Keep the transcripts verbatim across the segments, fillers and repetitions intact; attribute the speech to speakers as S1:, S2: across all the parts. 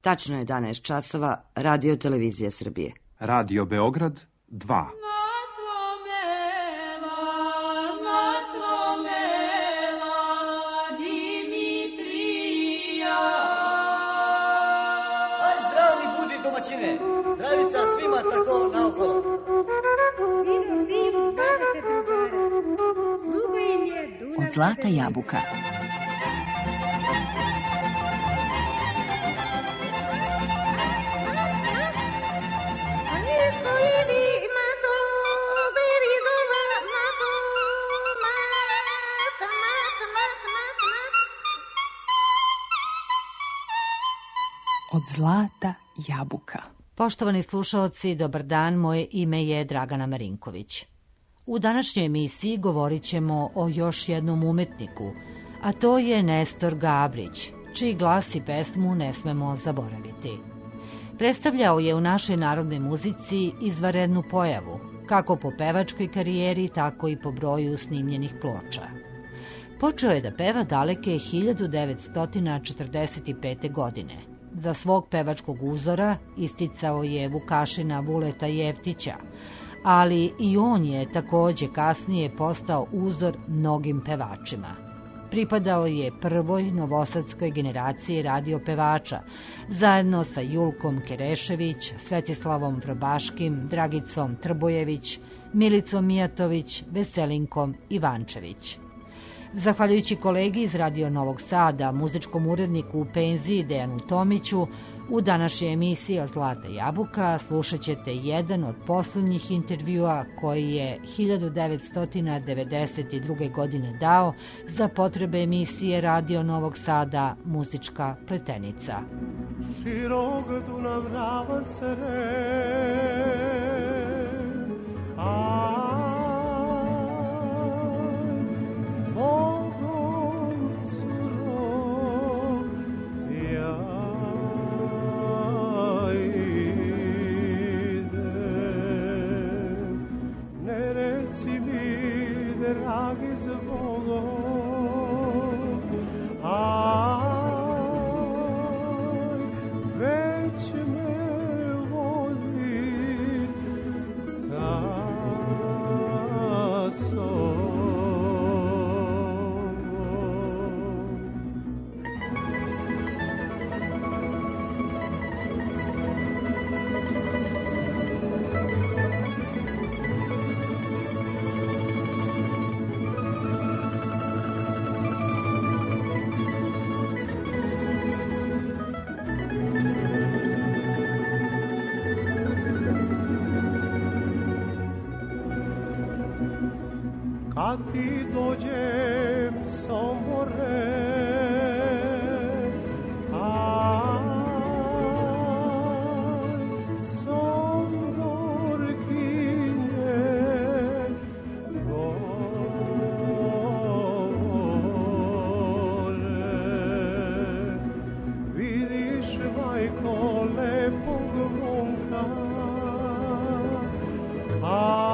S1: Tačno je jedanaest časova, Radio Televizija Srbije.
S2: Radio Beograd dva.
S3: Zdravica svima tako naokolo.
S4: Od zlata jabuka. Od zlata jabuka.
S5: Poštovani slušaoci, dobar dan, moje ime je Dragana Marinković. U današnjoj emisiji govorit ćemo o još jednom umetniku, a to je Nestor Gabrić, čiji glas i pesmu ne smemo zaboraviti. Predstavljao je u našoj narodnoj muzici izvanrednu pojavu, kako po pevačkoj karijeri, tako i po broju snimljenih ploča. Počeo je da peva daleke hiljadu devetsto četrdeset pete. godine. Za svog pevačkog uzora isticao je Vukašina Vuleta Jeftića, ali i on je takođe kasnije postao uzor mnogim pevačima. Pripadao je prvoj novosadskoj generaciji radio pevača, zajedno sa Julkom Kerešević, Svetislavom Vrbaškim, Dragicom Trbojević, Milicom Mijatović, Veselinkom Ivančević. Zahvaljujući kolegi iz Radio Novog Sada, muzičkom uredniku u penziji Dejanu Tomiću, u današnjoj emisiji Od zlata jabuka slušat ćete jedan od poslednjih intervjua koji je hiljadu devetsto devedeset druge. godine dao za potrebe emisije Radio Novog Sada Muzička pletenica.
S6: Širok Dunav rava sere, a kad ti dođem Sombore, aj, Somborkinje, gole, vidiš, majko, lepog momka, aj,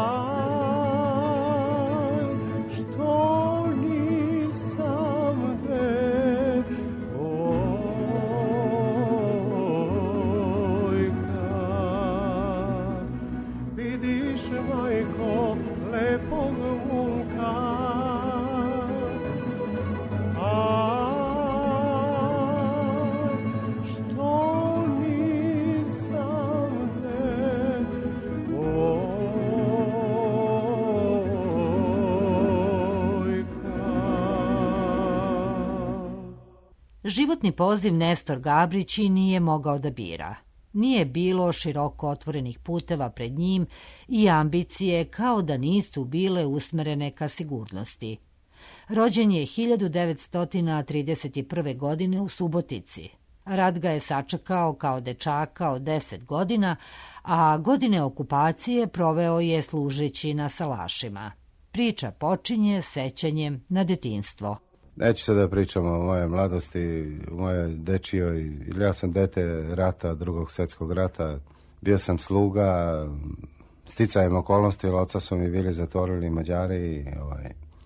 S5: Životni poziv Nestor Gabrić nije mogao da bira. Nije bilo široko otvorenih puteva pred njim i ambicije kao da nisu bile usmerene ka sigurnosti. Rođen je hiljadu devetsto trideset prve. godine u Subotici. Rat ga je sačekao kao dečaka od deset godina, a godine okupacije proveo je služeći na salašima. Priča počinje sećanjem na detinjstvo.
S7: Neću sad da pričam o moje mladosti, o moje dečijoj, ili ja sam dete rata, drugog svjetskog rata, bio sam sluga, sticajem okolnosti, jer oca su mi bili zatvorili Mađari i ovaj,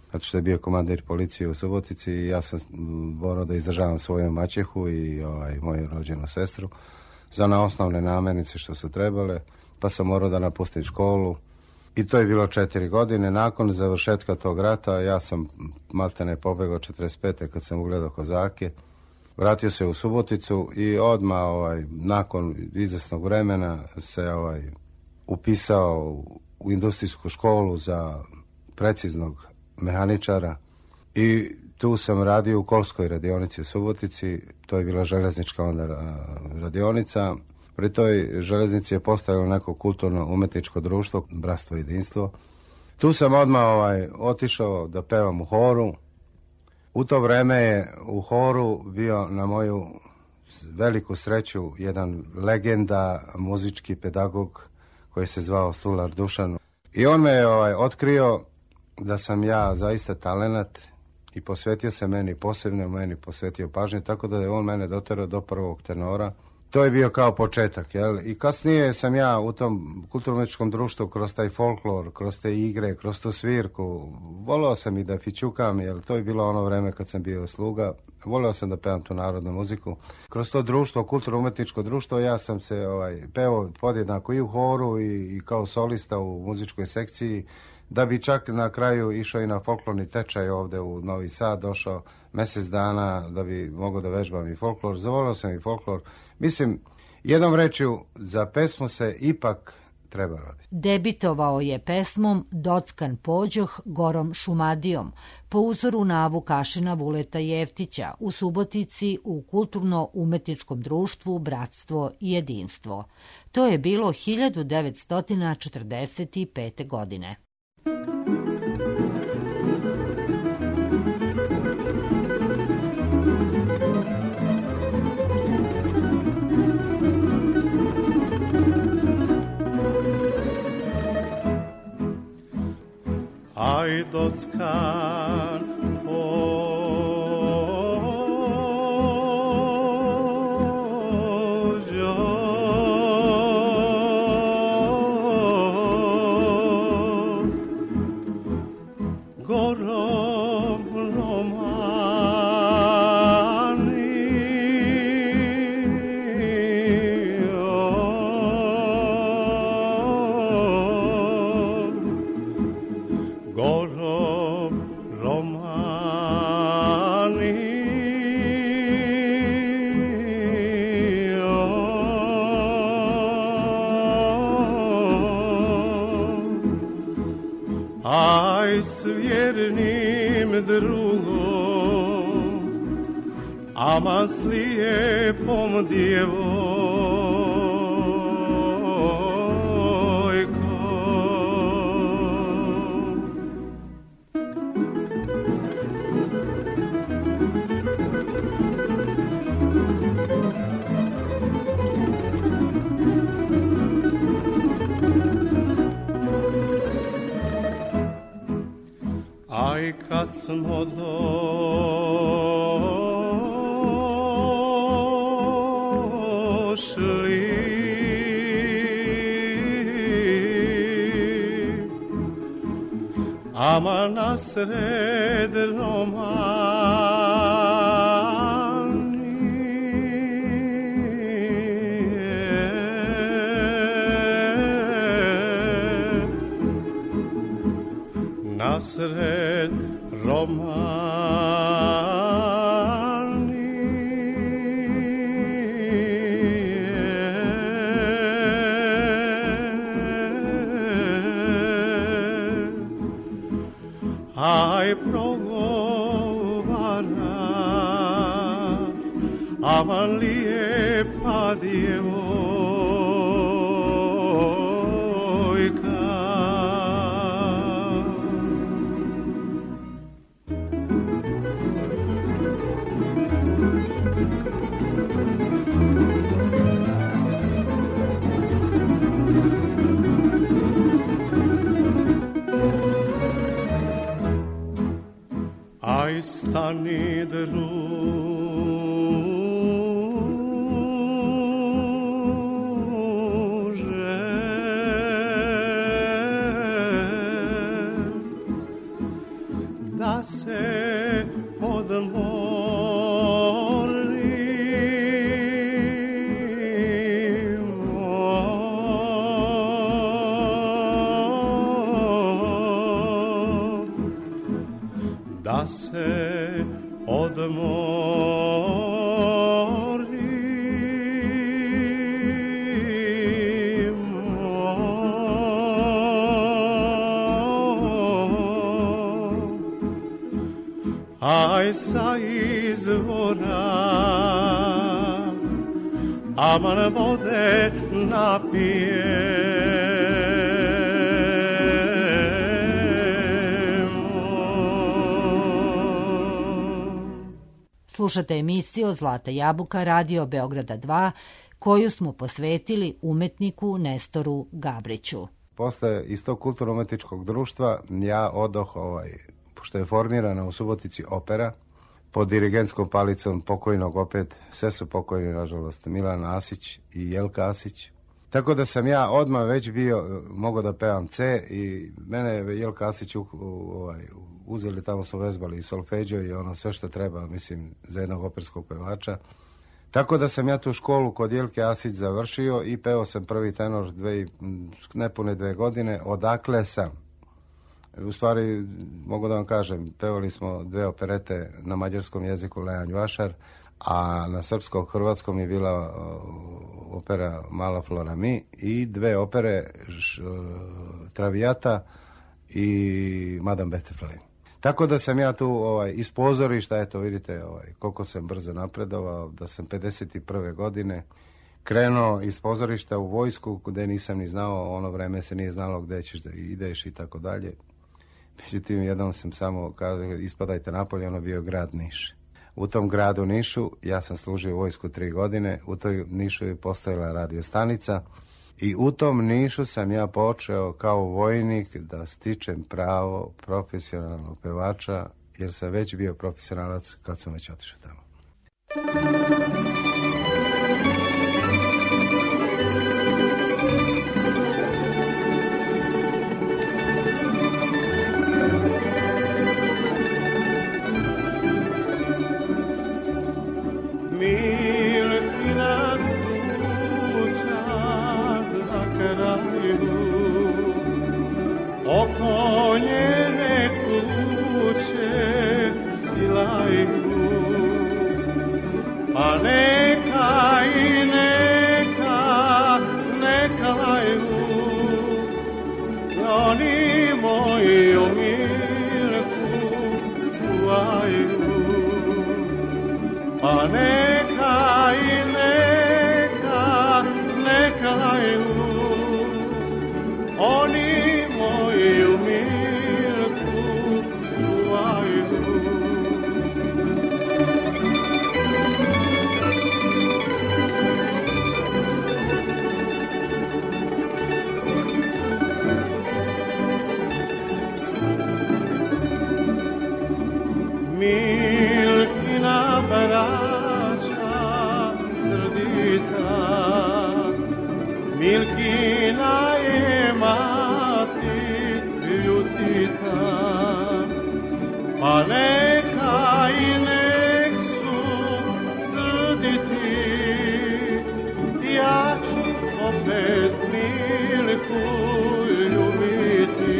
S7: zato što je bio komandir policije u Subotici i ja sam morao da izdržavam svoju maćehu i ovaj, moju rođenu sestru za na osnovne namirnice što su trebale, pa sam morao da napustim školu. I to je bilo četiri godine. Nakon završetka tog rata ja sam maltene pobegao četrdeset pete kad sam ugledao kozake. Vratio se u Suboticu i odmah ovaj, nakon izvesnog vremena se ovaj, upisao u industrijsku školu za preciznog mehaničara i tu sam radio u Kolskoj radionici u Subotici. To je bila železnička onda radionica. Pri toj železnici je postojalo neko kulturno-umetničko društvo, Bratstvo i jedinstvo. Tu sam odmah ovaj, otišao da pevam u horu. U to vreme je u horu bio na moju veliku sreću jedan legenda, muzički pedagog koji se zvao Stular Dušan. I on me je ovaj, otkrio da sam ja zaista talenat i posvetio se meni posebno, meni posvetio pažnje, tako da je on mene doterao do prvog tenora. To je bio kao početak, jel? I kasnije sam ja u tom kulturno-umetničkom društvu kroz taj folklor, kroz te igre, kroz tu svirku, voleo sam i da fićukam, jel? To je bilo ono vreme kad sam bio sluga, voleo sam da pevam tu narodnu muziku. Kroz to društvo, kulturno-umetničko društvo, ja sam se ovaj, pevao podjednako i u horu i, i kao solista u muzičkoj sekciji, da bi čak na kraju išao i na folklorni tečaj ovde u Novi Sad, došao mjesec dana da bi mogao da vežbam i folklor. Zavolio sam i folklor. Mislim, jednom rečju, za pesmu se ipak treba roditi.
S5: Debitovao je pesmom Dockan pođoh gorom Šumadijom, po uzoru na Vukašina Vuleta Jeftića u Subotici u kulturno-umetničkom društvu Bratstvo i jedinstvo. To je bilo hiljadu devetsto četrdeset pete. godine.
S6: Aj Dockan pođoh gorom Romanijom, gorom Romanijom, aj s vjernim drugom, ama s lijepom djevojkom. Aj kad smo došli ama na sred Romanije, na sred Romanije, aj progovara, ama lijepa djevojka. Aj stani druže, da se odmorimo. Aj sa izvora aman vode napijemo.
S5: Slušate emisiju Zlata jabuka Radio Beograda dva, koju smo posvetili umetniku Nestoru Gabriću.
S7: Posle iz tog kulturno-umetničkog društva ja odoh, ovaj, pošto je formirana u Subotici opera, pod dirigentskom palicom pokojnog opet, sve su pokojni, nažalost, Milan Asić i Jelka Asić. Tako da sam ja odmah već bio, mogao da pevam C i mene je Jelka Asić u, u, ovaj, uzeli, tamo su vezbali i solfeđo i ono sve što treba, mislim, za jednog operskog pevača. Tako da sam ja tu školu kod Jelke Asić završio i peo sam prvi tenor dve, nepune dve godine, odakle sam. U stvari, mogu da vam kažem, pevali smo dve operete na mađarskom jeziku Lejan Vašar, a na srpsko-hrvatskom je bila uh, opera Mala Flora Mi i dve opere š, uh, Traviata i Madame Butterfly. Tako da sam ja tu ovaj, iz pozorišta, eto vidite ovaj, koliko sam brzo napredovao, da sam pedeset prve godine krenuo iz pozorišta u vojsku, gde nisam ni znao, ono vreme se nije znalo gde ćeš da ideš i tako dalje. Međutim, jednom sam samo kazao, ispadajte napolje, ono bio grad Niš. U tom gradu Nišu ja sam služio u vojsku tri godine, u toj Nišu je postojala radio stanica i u tom Nišu sam ja počeo kao vojnik da stičem pravo profesionalnog pevača, jer sam već bio profesionalac kad sam već otišao tamo.
S6: Oko njene kuće silaju, pa neka i neka, neka laju, oni moji u mirku čuvaju, pa neka i neka, neka laju, oni moji u mirku čuvaju. Milkina braća srdita, Milkina je mati ljutita, pa neka i nek su srditi, ja ću opet Milku ljubiti,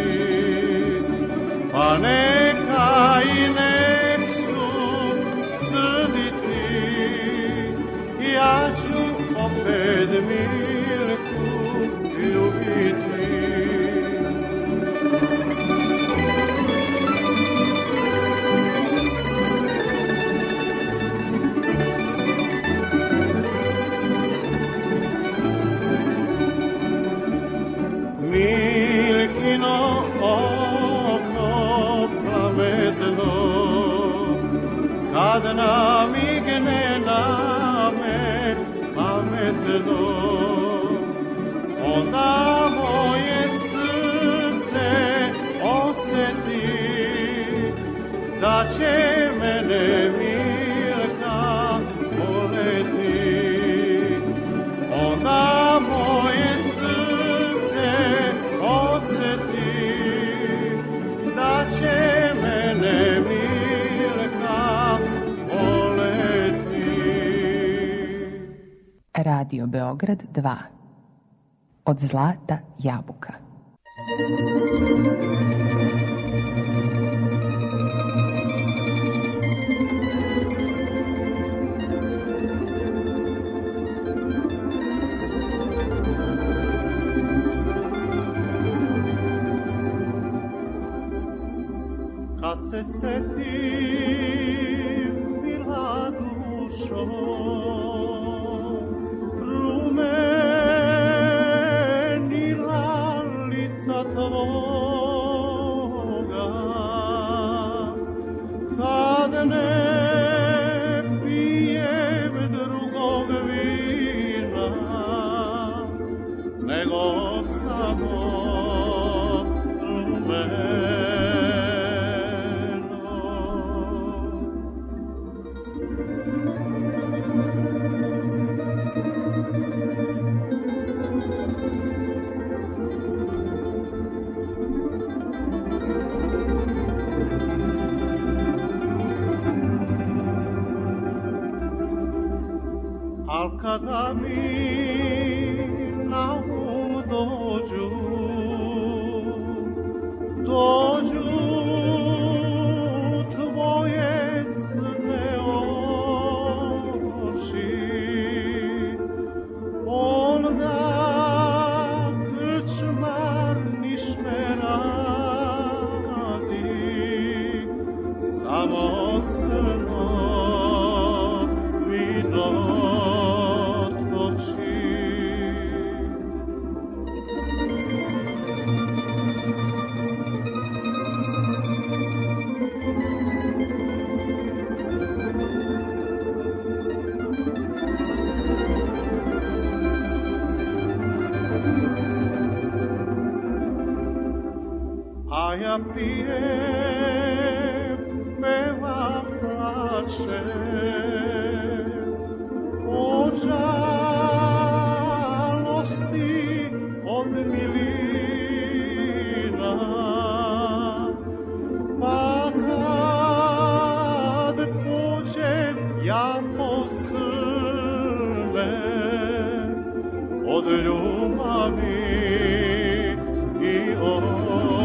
S6: pa neka i nek su srditi, ja ću opet Milku ljubiti. Milkino oko pametno, kad namigne na me pametno, onda moje srce osjeti da će mene Milka voleti, onda moje srce osjeti da će mene Milka voleti.
S4: Radio Beograd dva. Od zlata jabuka.
S6: se seti bila dušo, rumenila lica tvoga, kad ne pijem drugog vina, nego samo rumeno. Al kada mi na um dođu, dođu tvoje crne oči, onda krčmar niš ne radi, samo crno mi dođu. A ja pijem, pevam, plačem od žalosti, od milina, pa kad pođem ja po Srbe od ljubavi i od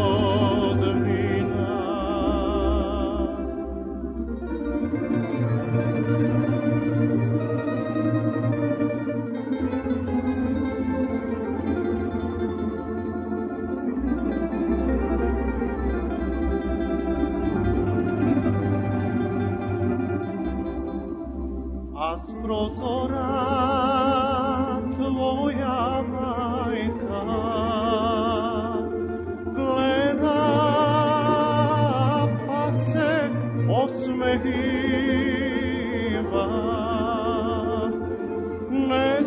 S6: s prozora tvoja majka gleda, pa se osmehiva. Ne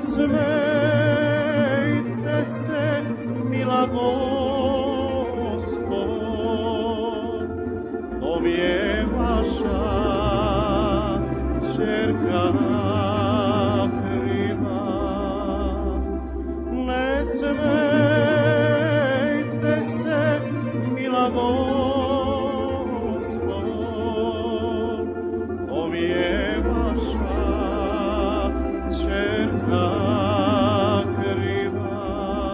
S6: smejte se, mila Gospod, to mi je vaša čerka kriva. Ne smejte se, mila Gospod, to mi je vaša čerka kriva.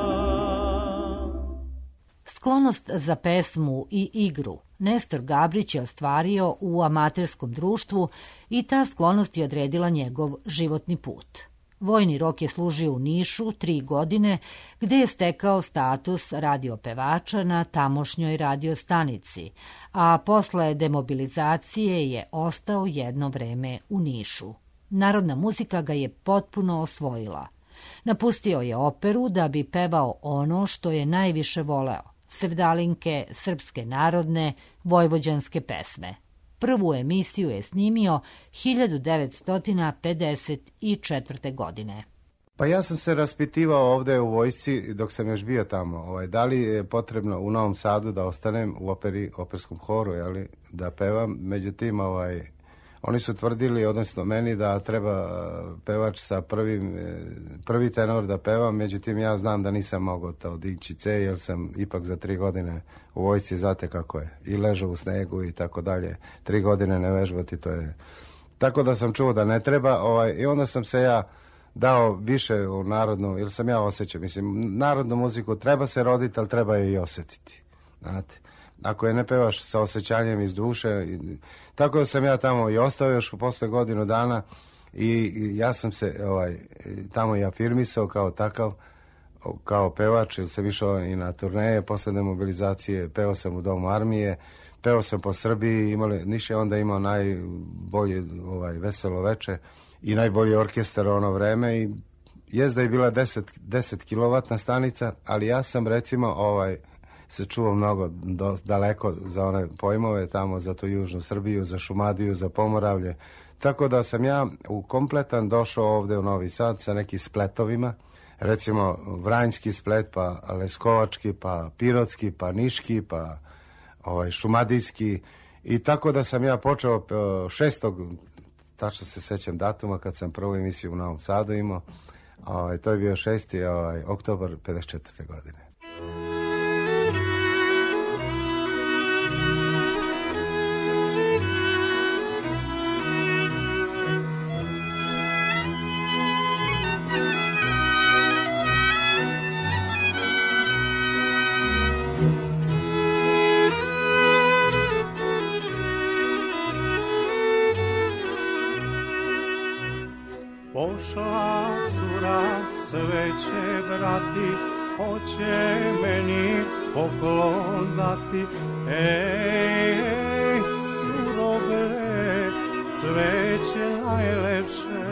S5: Sklonost za pesmu i igru Nestor Gabrić je ostvario u amaterskom društvu i ta sklonost je odredila njegov životni put. Vojni rok je služio u Nišu tri godine, gde je stekao status radiopevača na tamošnjoj radiostanici, a posle demobilizacije je ostao jedno vreme u Nišu. Narodna muzika ga je potpuno osvojila. Napustio je operu da bi pevao ono što je najviše voleo, sevdalinke, srpske narodne, vojvođanske pesme. Prvu emisiju je snimio hiljadu devetsto pedeset četvrte. godine.
S7: Pa ja sam se raspitivao ovde u vojsci dok sam još bio tamo. Ovaj, da li je potrebno u Novom Sadu da ostanem u operi, operskom horu, jeli, da pevam. Međutim, ovaj, oni su tvrdili, odnosno meni, da treba pevač sa prvim, prvi tenor da pevam. Međutim, ja znam da nisam mogao to dići C, jer sam ipak za tri godine u vojsci, znate kako je. I ležao u snegu i tako dalje. Tri godine ne vežbati, to je... Tako da sam čuo da ne treba. Ovaj, I onda sam se ja dao više u narodnu, jer sam ja osjećao. Mislim, narodnu muziku treba se roditi, ali treba je i osjetiti. Znate, ako je ne pevaš sa osjećanjem iz duše. Tako da sam ja tamo i ostao još posle godinu dana i ja sam se ovaj, tamo i afirmisao kao takav, kao pevač, jer sam išao i na turneje posle demobilizacije, pevao sam u Domu armije, peo sam po Srbiji, imali, Niš je onda imao najbolje ovaj, veselo veče i najbolji orkestar ono vreme i jezda je bila deset kilovatna stanica, ali ja sam recimo ovaj, se čuo mnogo do, daleko za one pojmove tamo, za tu južnu Srbiju, za Šumadiju, za Pomoravlje. Tako da sam ja u kompletan došao ovde u Novi Sad sa nekim spletovima, recimo Vranjski splet, pa Leskovački, pa Pirotski, pa Niški, pa ovaj, Šumadijski. I tako da sam ja počeo šestog, tačno se sećam datuma, kad sam prvu emisiju u Novom Sadu imao. Ovaj, to je bio šesti ovaj, oktobar pedeset četvrte godine.
S6: Pošla cura cveće brati, hoće meni poklon dati. Ej, curo bre, cveće najlepše.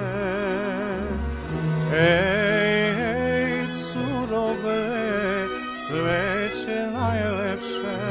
S6: Ej, curo bre, cveće najlepše.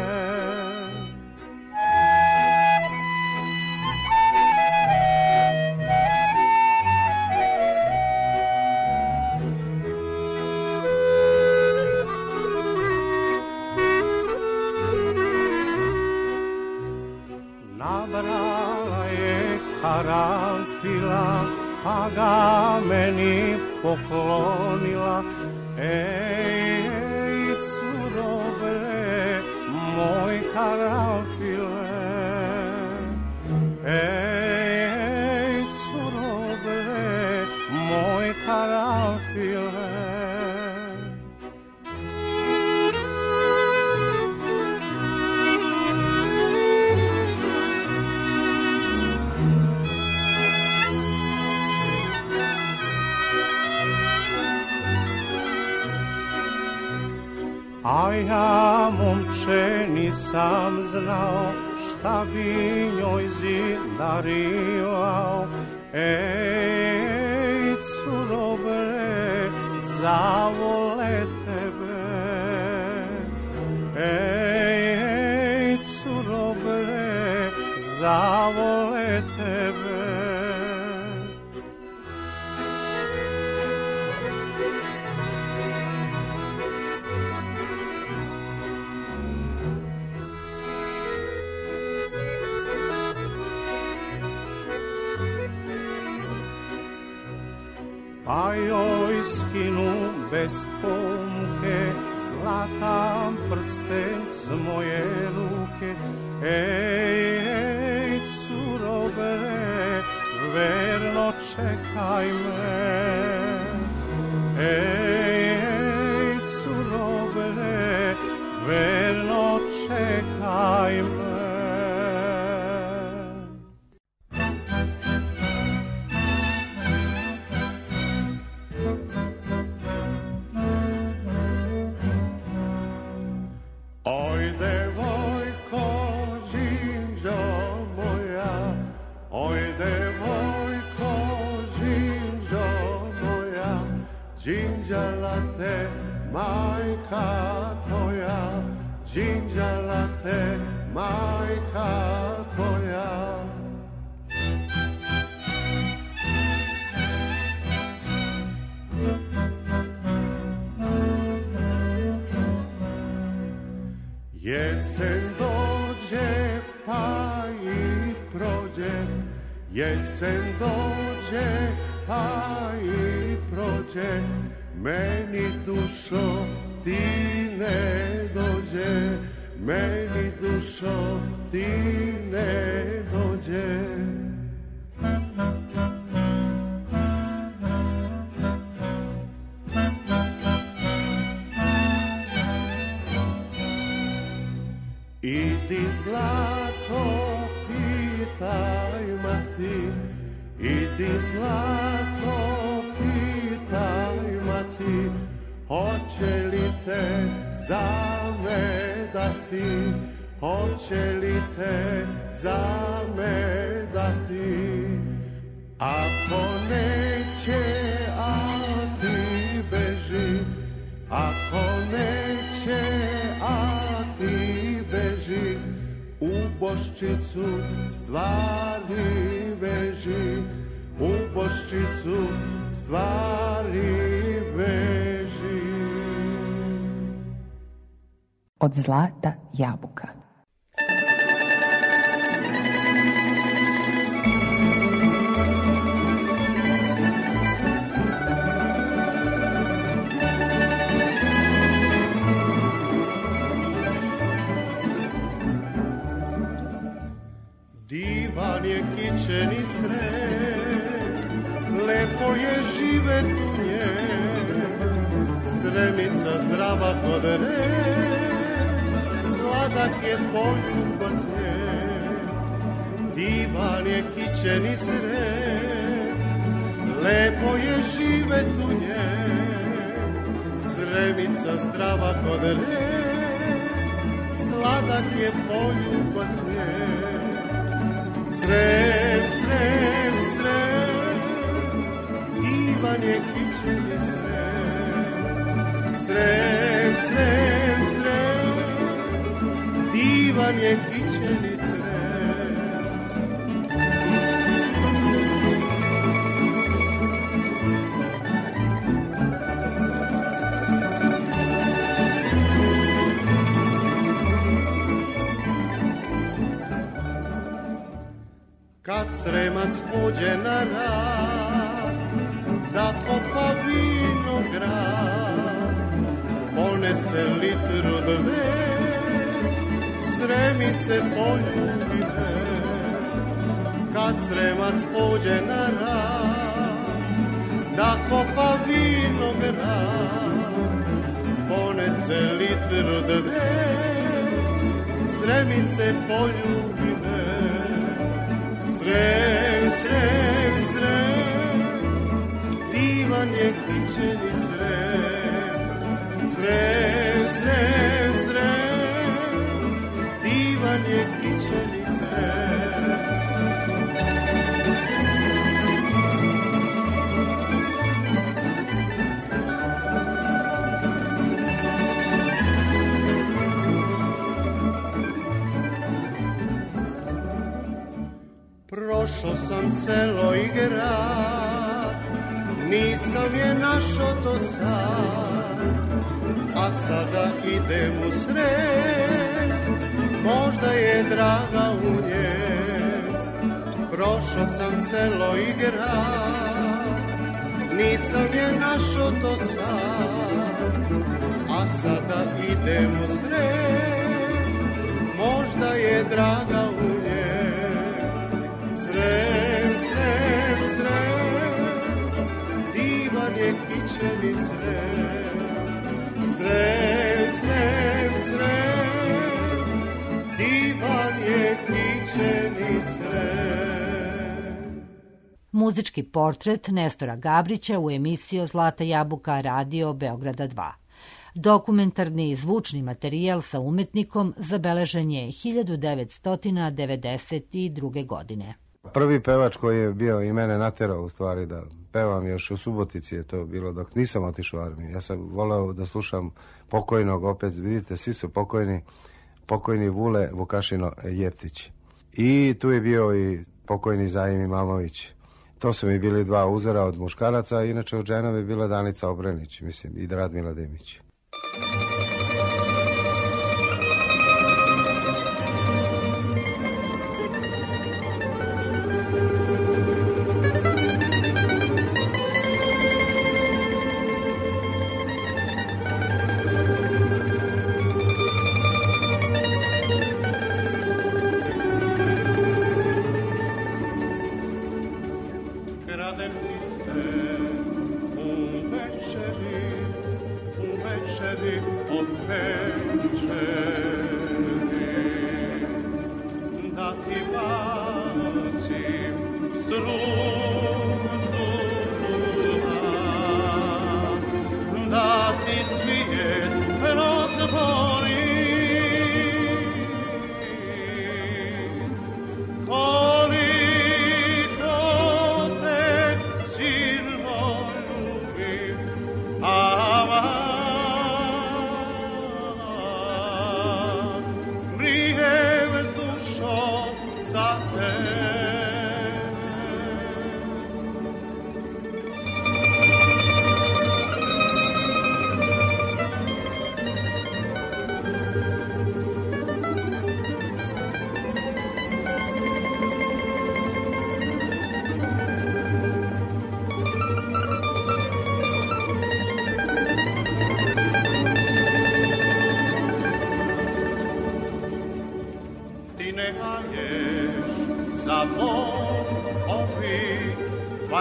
S6: Karanfila, pa ga meni poklonila. Ej, ej, curo bre, moj karanfile. Ej, ej, curo bre, moj karanfile. A ja, momče, nisam znao šta bi njoj zidarivao. Ej, curo bre, zavole tebe. Ej, ej, curo bre, zavole tebe. Pa joj skinu bez pomke zlatan prsten s moje ruke. Ej, ej, curo bre, verno čekaj me. Ej, ej, curo bre, verno čekaj me. Džinđala te majka tvoja, džinđala te majka tvoja. Jesen dođe pa i prođe, jesen dođe pa i prođe, meni dušo ti ne dođe, meni dušo ti ne dođe. Idi zlato pitaj mati, idi zlato pitaj mati, hoće li te zavedati, hoće li te za me dati? Ako neće, a ti beži, ako neće, a ti beži, u Boščicu stvari veži, u Boščicu stvari veži.
S4: Od zlata jabuka.
S6: Divan je kićeni sred, lepo je živet u nje, sremica zdrava kod red, sladak je poljubac nje. Divan je kićeni sred, lepo je živet u nje, sremica zdrava kod red, sladak je poljubac nje. Srem, srem, srem, divan je kićeni srem. Srem, srem, srem, divan je kićeni srem. Kad sremac pođe na rad, da kopa vinograd, ponese litru dve, sremice poljubine. Kad sremac pođe na rad, da kopa vinograd, ponese litru dve, sremice poljubine. Srem, srem, srem, divan je kićeni srem. Srem, srem, srem, divan je kićeni srem. Prošao sam selo i grad, nisam je našao do sad, a sada idem u sred, možda je draga u nje. Prošao sam selo i grad, nisam je našao do sad, a sada idem u sred, možda je draga u nje. Srem, srem, srem, divan je kićeni srem. Srem, srem, srem, divan je kićeni srem.
S5: Muzički portret Nestora Gabrića u emisiji Zlata jabuka Radio Beograda dva. Dokumentarni i zvučni materijal sa umetnikom zabeležen je hiljadu devetsto devedeset druge. godine.
S7: Prvi pevač koji je bio i mene naterao u stvari da pevam još u Subotici je to bilo dok nisam otišao u armiju. Ja sam voleo da slušam pokojnog, opet vidite svi su pokojni, pokojni Vule Vukašino Jeftić. I tu je bio i pokojni Zajim Imamović. To su mi bili dva uzora od muškaraca, inače od žena bi bila Danica Obrenić, mislim, i Radmila Demić.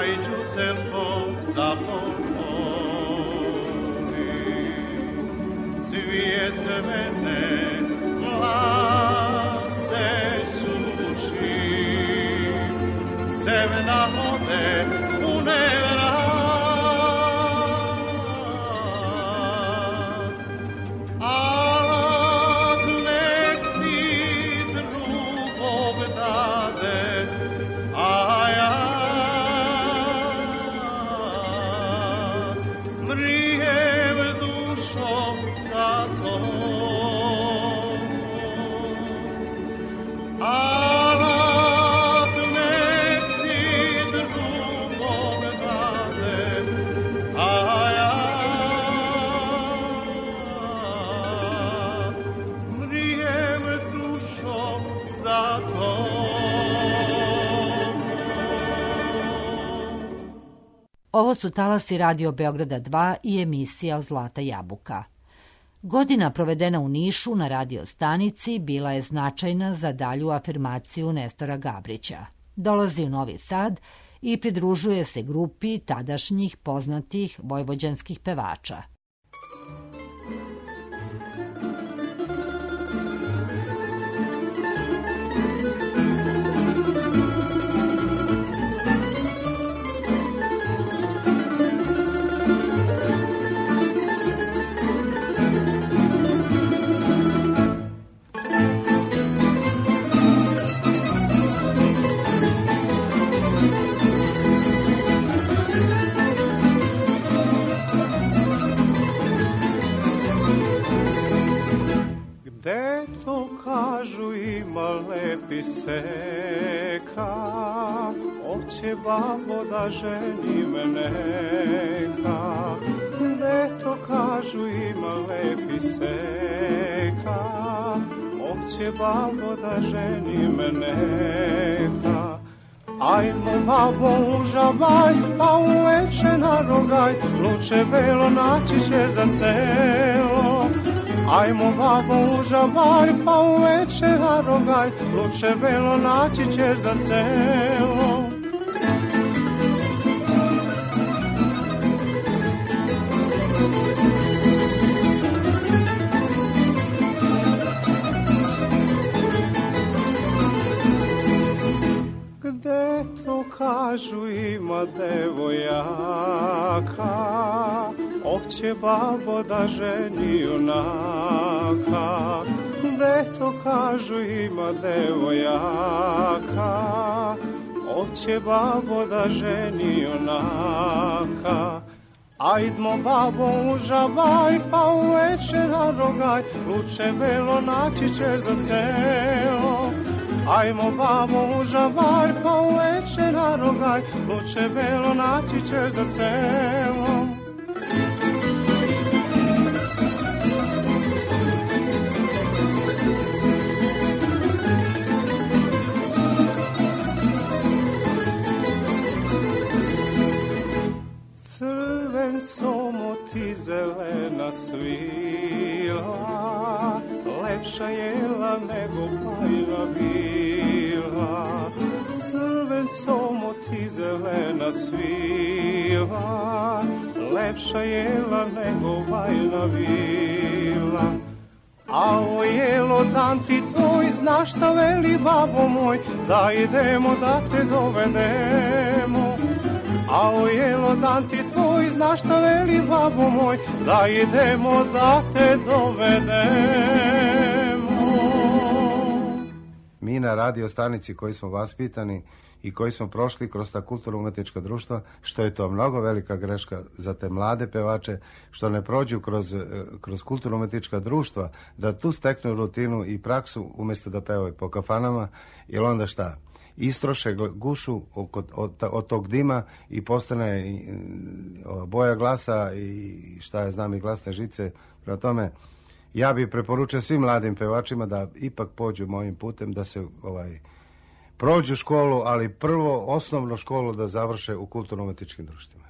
S6: Ajđuselko zapomoni, cvijet mene glase suši, sevda ode u nevrat, alat nek ti drugog dade, a ja mrijem dušom za to. Alat nek ti drugog dade, a ja mrijem dušom za to.
S5: Ovo su talasi Radio Beograda dva i emisija Zlata jabuka. Godina provedena u Nišu na radio stanici bila je značajna za dalju afirmaciju Nestora Gabrića. Dolazi u Novi Sad i pridružuje se grupi tadašnjih poznatih vojvođanskih pevača.
S6: Gde to kažu ima lepi seka, oće babo da ženi me neka. Gde to kažu ima lepi seka, oće babo da ženi me neka. Ajmo babo u žabalj, pa uveče na rogaj, luče belo naći će za celo. Ajmo babo u žabalj, pa uveče na rogaj, luče belo naći ćeš za celo. Gde to kažu ima devojaka, oće babo da ženi junaka. Gde to kažu ima devojaka, oće babo da ženi junaka. Ajdmo babo u žabalj, pa uveče na rogaj, luče belo naći ćeš za celo. Ajmo babo u žabalj, pa uveče na rogaj, luče belo naći ćeš za celo. Crven somoti zelena svila, lepša jela nego bajna bila. Crven somoti zelena svila, lepša jela nego bajna bila. A o jelo dan ti tvoj, znaš šta veli babo moj, da idemo da te dovedemo. A o jelo dan ti tvoj, znaš šta veli babo moj, da idemo da te dovedemo.
S7: Mi na radio stanici koji smo vaspitani i koji smo prošli kroz ta kulturno-umetnička društva, što je to mnogo velika greška za te mlade pevače, što ne prođu kroz, kroz kulturno-umetnička društva, da tu steknu rutinu i praksu umjesto da pevaju po kafanama, jer onda šta? Istroše gušu od, od, od tog dima i postane boja glasa i šta je znam i glasne žice. Prema tome, ja bih preporučio svim mladim pevačima da ipak pođu mojim putem, da se ovaj prođu školu, ali prvo osnovnu školu da završe u kulturno-umetničkim društvima.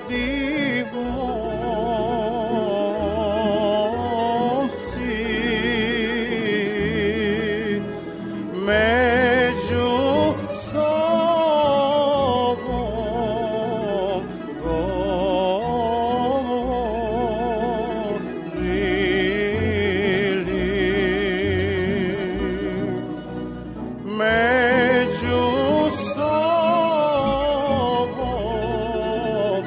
S6: mladi momci među sobom govorili, među sobom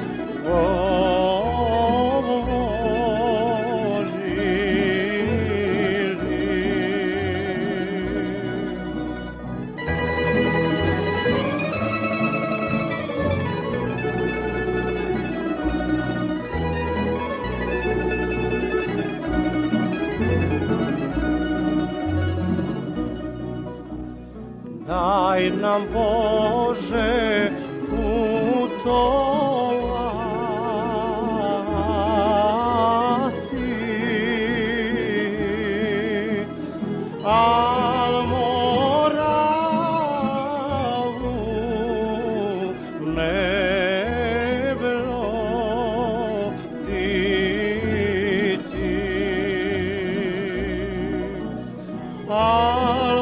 S6: daj nam Bože putovati, al Moravu ne broditi, al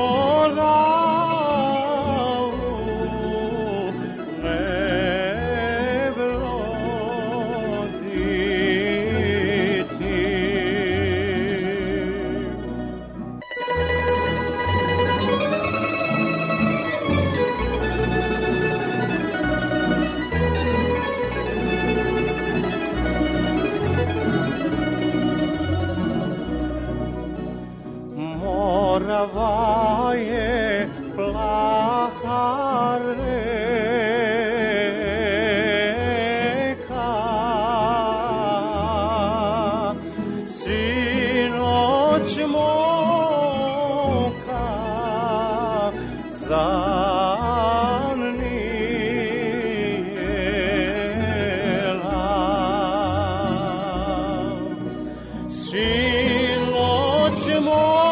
S6: Moravu ne broditi. Morava je plaha reka, sinoć moka zanijela, sinoć moka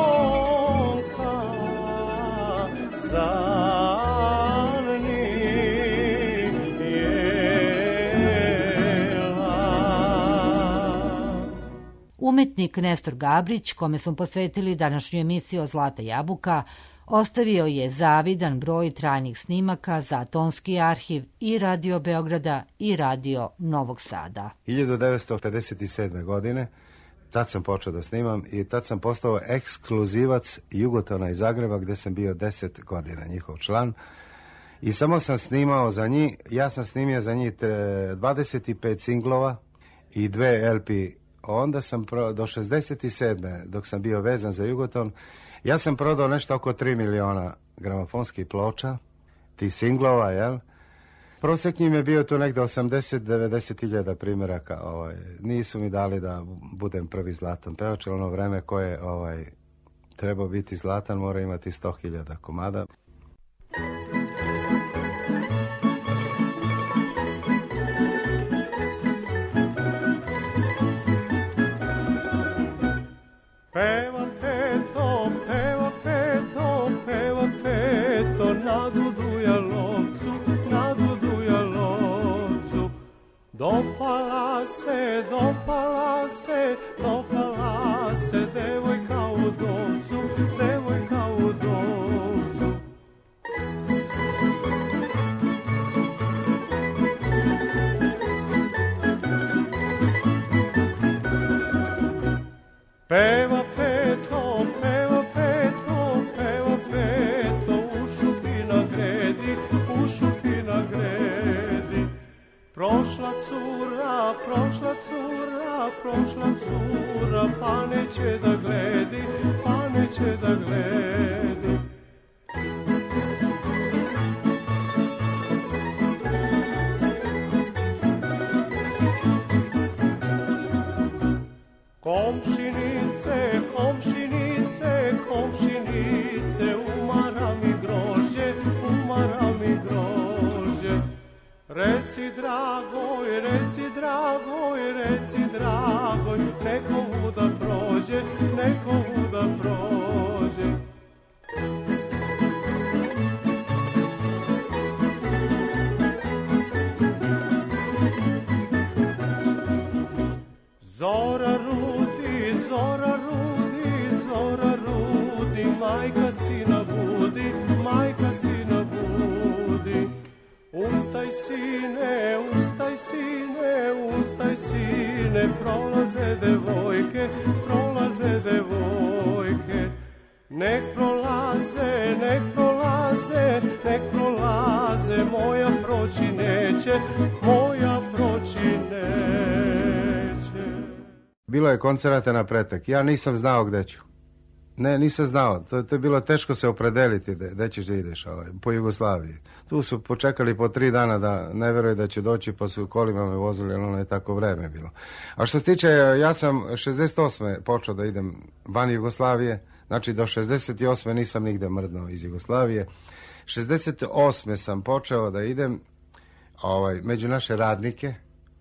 S5: Umetnik Nestor Gabrić, kome smo posvetili današnju emisiju Zlata jabuka, ostavio je zavidan broj trajnih snimaka za tonski arhiv i Radio Beograda i Radio Novog Sada.
S7: hiljadu devetsto pedeset sedme. godine, tad sam počeo da snimam i tad sam postao ekskluzivac Jugotona iz Zagreba, gde sam bio deset godina njihov član. I samo sam snimao za njih, ja sam snimio za njih dvadeset pet singlova i dve el pe. Onda sam pro, do šezdeset sedme. dok sam bio vezan za Jugoton, ja sam prodao nešto oko tri miliona gramofonskih ploča, tih singlova, jel? Prosek njim je bio tu negde osamdeset do devedeset hiljada primjeraka. Ovaj, nisu mi dali da budem prvi zlatan pevač, ono vreme koje ovaj, treba biti zlatan mora imati sto hiljada komada.
S6: Peva peto, peva peto, peva peto, na Dudu Jalovcu, na Dudu Jalovcu. Dopala se, dopala se, dopala se, devojka u Dovcu, devojka u Dovcu. Peva peto, peva peto, peva peto, u šupi na gredi, u šupi na gredi. Prošla cura, prošla cura, prošla cura, pa neće da gledi, pa neće da gledi. Komšinice, komšinice, komšinice, umara mi grožđe, umara mi grožđe. Reci dragoj, reci dragoj, reci dragoj, nekomu da prođe, nekomu da prođe. sine, prolaze devojke, prolaze devojke. Nek prolaze, nek prolaze, nek prolaze, moja proći neće, moja proći neće.
S7: Bilo je koncerata na pretek, ja nisam znao gde ću. Ne, nisam znao, to, to je bilo teško se opredeliti gde ćeš da ideš ovaj, po Jugoslaviji. Tu su počekali po tri dana da ne veruju da će doći, pa su kolima me vozili, ali ono je tako vreme bilo. A što se tiče, ja sam šezdeset osme počeo da idem van Jugoslavije, znači do šezdeset osme nisam nigde mrdnuo iz Jugoslavije. šezdeset osme sam počeo da idem ovaj, među naše radnike,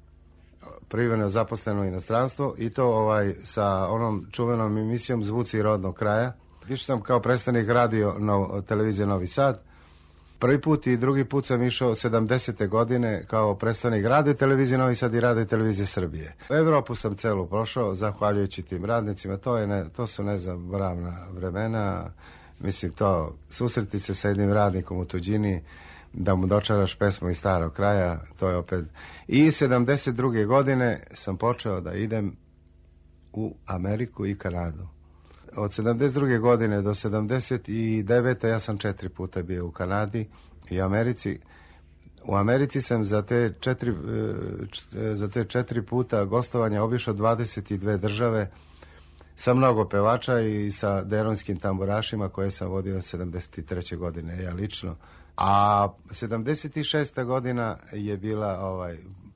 S7: privremeno zaposleno inostranstvo, i to ovaj sa onom čuvenom emisijom Zvuci rodnog kraja. Išao sam kao predstavnik radio no, televizije Novi Sad. Prvi put i drugi put sam išao sedamdesete godine kao predstavnik radio televizije Novi Sad i radio televizije Srbije. U Evropu sam celu prošao zahvaljujući tim radnicima. To, je ne, to su nezaboravna vremena. Mislim, to susreti se sa jednim radnikom u tuđini, da mu dočaraš pesmu iz starog kraja, to je opet... I sedamdeset druge godine sam počeo da idem u Ameriku i Kanadu. Od sedamdeset druge godine do sedamdeset devete ja sam četiri puta bio u Kanadi i Americi. U Americi sam za te četiri, za te četiri puta gostovanja obišao dvadeset dve države sa mnogo pevača i sa deronskim tamburašima koje sam vodio od sedamdeset treće godine, ja lično. A sedamdeset šesta godina je bila ovaj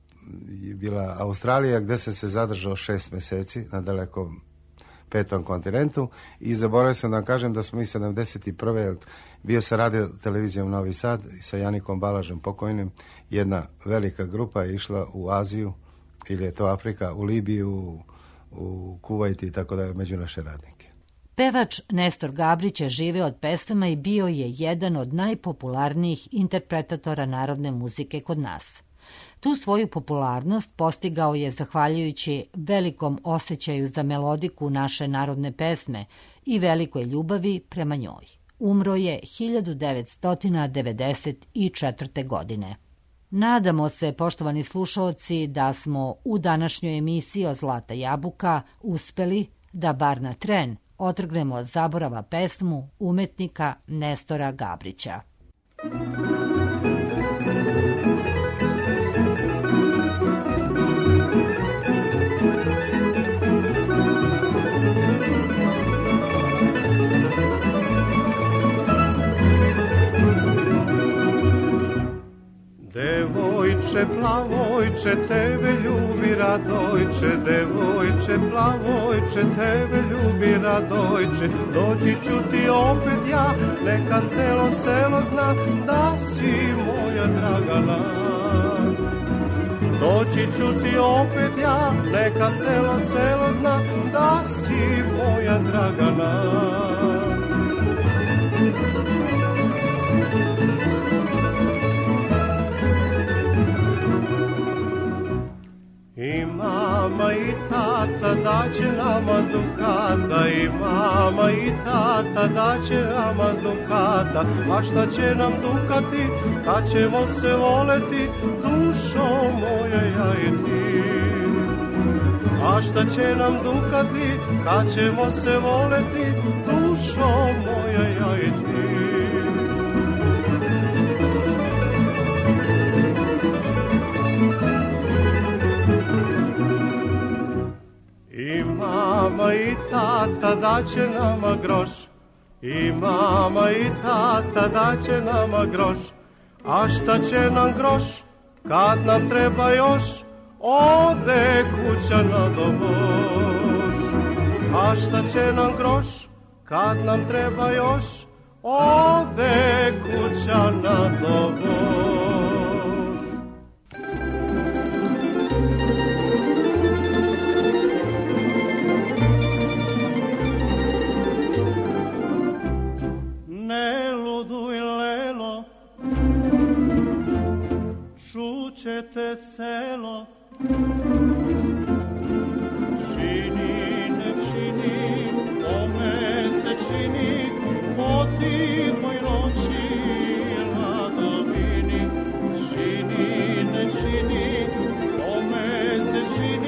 S7: je bila Australija, gde sam se zadržao šest meseci na dalekom petom kontinentu, i zaboravio sam da vam kažem da smo mi sedamdeset prve bio sa radio televizijom Novi Sad i sa Janikom Balažom pokojnim, jedna velika grupa je išla u Aziju, ili je to Afrika, u Libiju, u Kuvajt i tako da, među naše radnike.
S5: Pevač Nestor Gabrić je živeo od pesama i bio je jedan od najpopularnijih interpretatora narodne muzike kod nas. Tu svoju popularnost postigao je zahvaljujući velikom osjećaju za melodiku naše narodne pesme i velikoj ljubavi prema njoj. Umro je hiljadu devetsto devedeset četvrte. godine. Nadamo se, poštovani slušaoci, da smo u današnjoj emisiji o Zlata jabuka uspeli da bar na tren otrgnemo od zaborava pesmu umetnika Nestora Gabrića.
S6: Devojče plavojče, tebe ljubi Radojče, devojče plavojče, tebe ljubi Radojče, doći ću ti opet ja, neka celo selo zna da si moja Dragana. Doći ću ti opet ja, neka celo selo zna da si moja Dragana. I mama i tata daće nama dukata, i mama i tata daće nama dukata, a šta će nam dukati, kad ćemo se voleti, dušo moja ja i ti. A šta će nam dukati, kad ćemo se voleti, dušo moja ja i ti. I mama i tata daće nama groš, i mama i tata daće nama groš, a šta će nam groš, kad nam treba još, ode kuća na doboš. A šta će nam groš, kad nam treba još, ode kuća na doboš. Čućete selo, čini, ne čini, ome se čini, po tihoj noći ladovini. Čini, ne čini, ome se čini,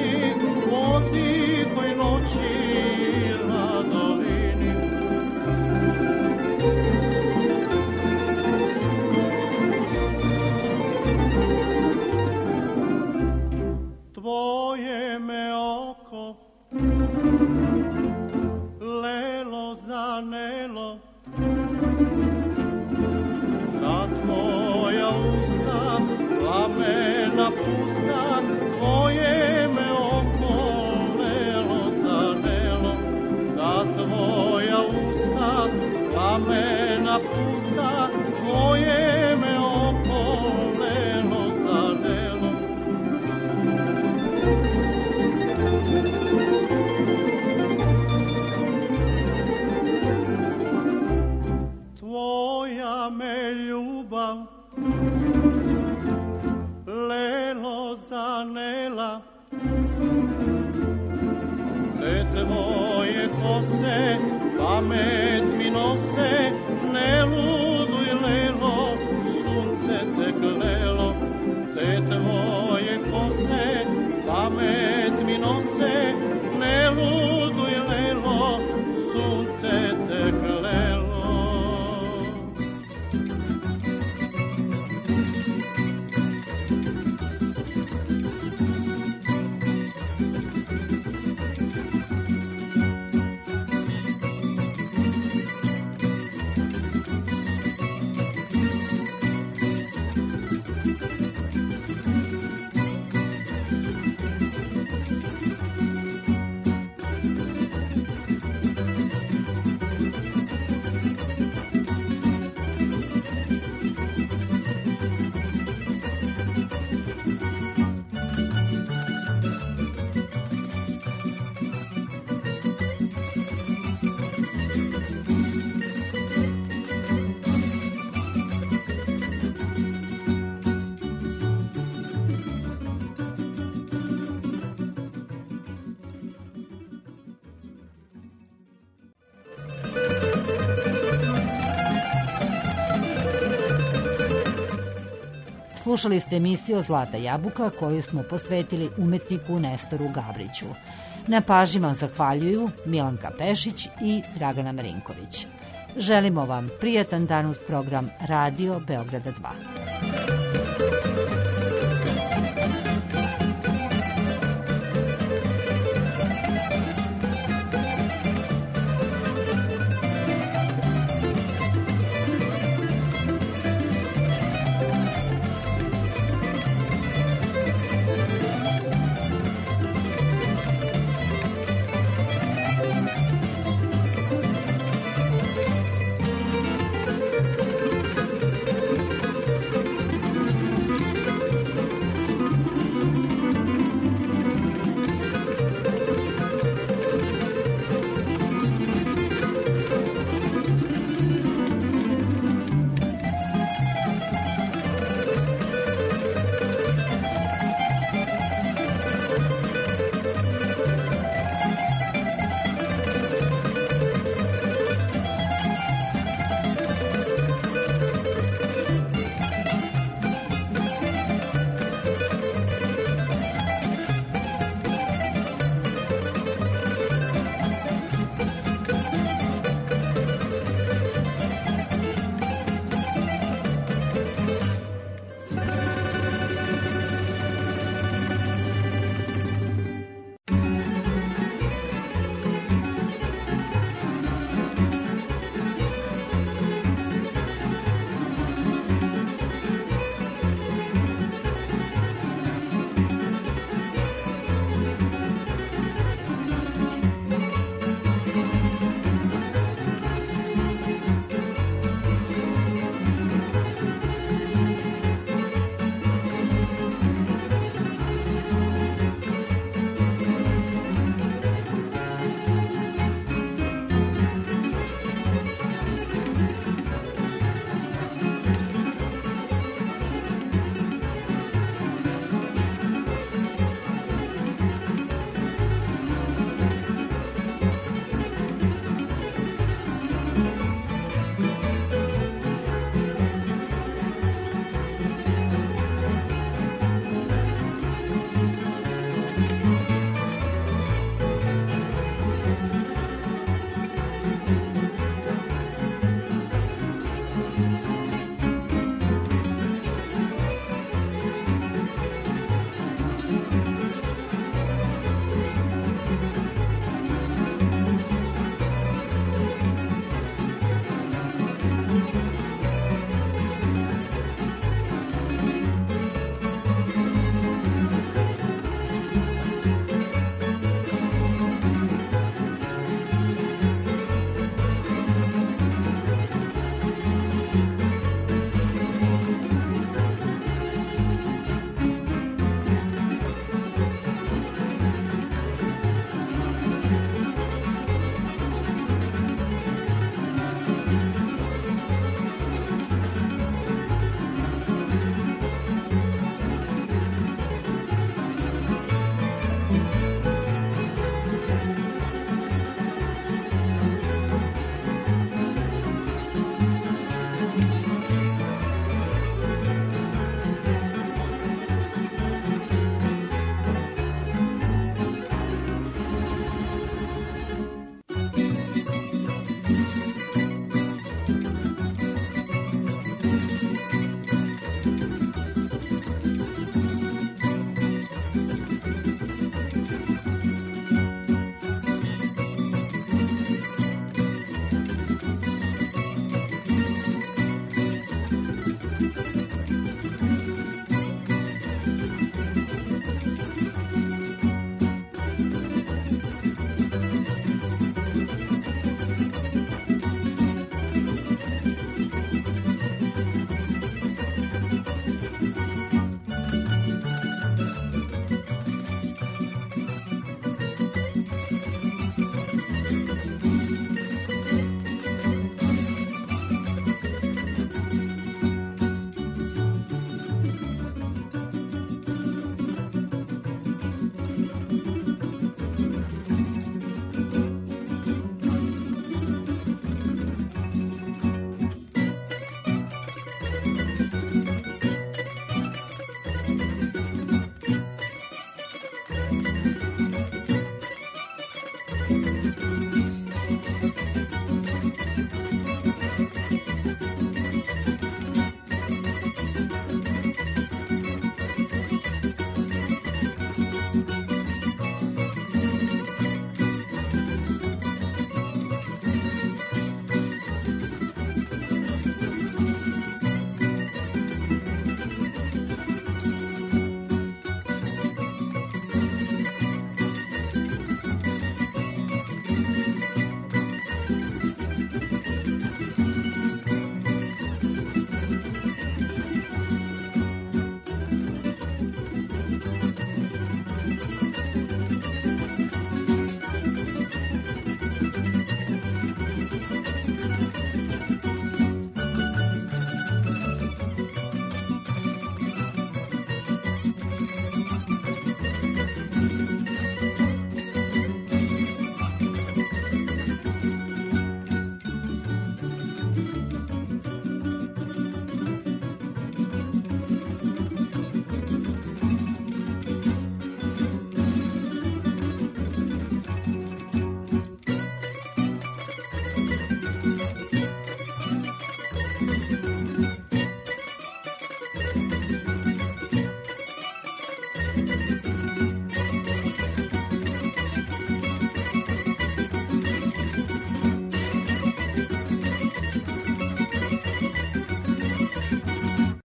S6: tvoje me oko lelo zanelo, na tvoja usta plamena pusta, tvoje me oko lelo zanelo, na tvoja usta plamena pusta, tvoje me oko lelo zanelo. Tvoja me ljubav lelo zanela, te tvoje kose pamet mi nose, ne luduj lelo, sunce te glelo, te tvoje kose pamet mi nose, ne luduj lelo, sunce te glelo.
S5: Slušali ste emisiju Zlata jabuka koju smo posvetili umetniku Nestoru Gabriću. Na pažnji vam zahvaljuju Milanka Pešić i Dragana Marinković. Želimo vam prijatan dan uz program Radio Beograda dva.